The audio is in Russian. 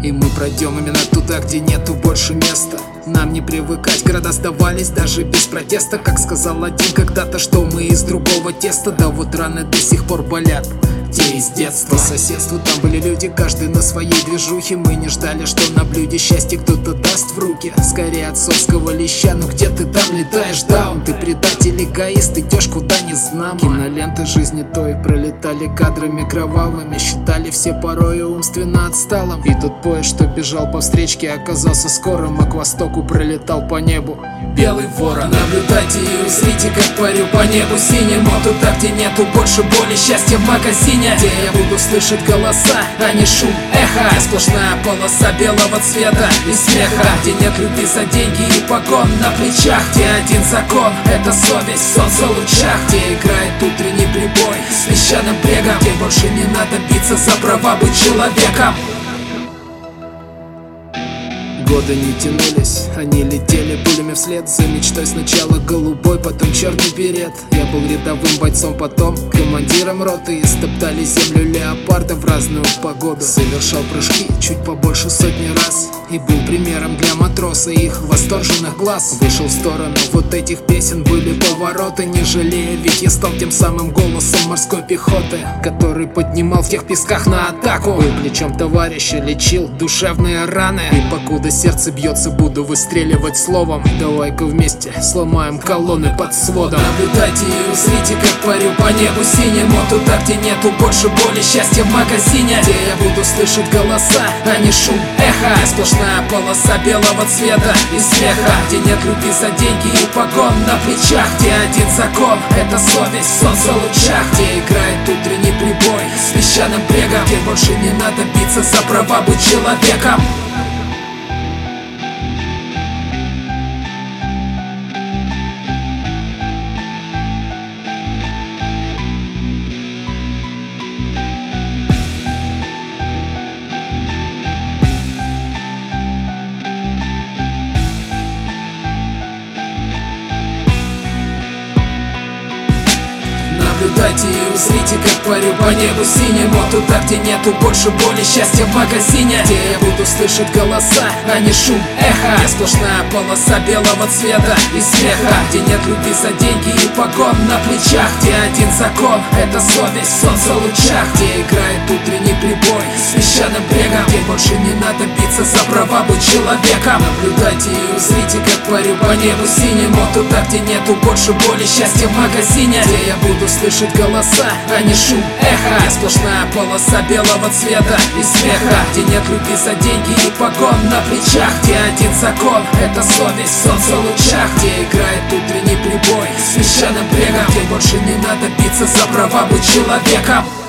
И мы пройдем именно туда, где нету больше места. Нам не привыкать, города сдавались даже без протеста. Как сказал один когда-то, что мы из другого теста. Да вот раны до сих пор болят, те из детства. По соседству там были люди, каждый на своей движухе. Мы не ждали, что на блюде счастье кто-то даст в руки. Скорее отцовского леща, ну где ты там летаешь, даун? Ты предатель, эгоист, идешь куда не знамо. Киноленты жизни той пролетали кадрами кровавыми. Считали все порою умственно отсталым. И тот поезд, что бежал по встречке, оказался скорым, а к востоку пролетал по небу белый ворон. Наблюдайте и узрите, как парю по небу синему. Туда, где нету больше боли, счастья в магазине, где я буду слышать голоса, а не шум, эхо. Сплошная полоса белого цвета и смеха, где нет любви за деньги и погон на плечах, где один закон — это совесть в солнце лучах, где играет утренний прибой с песчаным брегом, где больше не надо биться за права быть человеком. Годы не тянулись, они летели пулями вслед за мечтой. Сначала голубой, потом черный берет. Я был рядовым бойцом, потом командиром роты. И стоптали землю леопарда в разную погоду. Совершал прыжки чуть побольше сотни раз и был примером для матроса и их восторженных глаз. Вышел в сторону вот этих песен, были повороты, не жалея, ведь я стал тем самым голосом морской пехоты, который поднимал в тех песках на атаку. Был плечом товарища, лечил душевные раны. И покуда сердце бьется, буду выстреливать словом. Давай-ка вместе сломаем колонны под сводом. Наблюдайте и узрите, как парю по небу синему. Туда, где нету больше боли, счастья в магазине, где я буду слышать голоса, а не шум, эхо. Сплошная полоса белого цвета и смеха, где нет любви за деньги и погон на плечах, где один закон — это совесть в солнце лучах, где играет утренний прибой с песчаным брегом, где больше не надо биться за права быть человеком. Наблюдайте и узрите, как парю по небу синему. Туда, где нету больше боли, счастья в магазине, где я буду слышать голоса, а не шум, эхо. Где сплошная полоса белого цвета и смеха, где нет любви за деньги и погон на плечах, где один закон — это совесть в солнце лучах, где играет утренний прибой с песчаным брегом, где больше не надо биться за права быть человеком. Наблюдайте и узрите, как парю по небу синему. Туда, где нету больше боли, счастья в магазине, где я буду слышать голоса, а не шум, эхо. Где сплошная полоса белого цвета и смеха, где нет любви за деньги и погон на плечах, где один закон — это совесть в солнце лучах, где играет утренний прибой с песчаным брегом, где больше не надо биться за права быть человеком.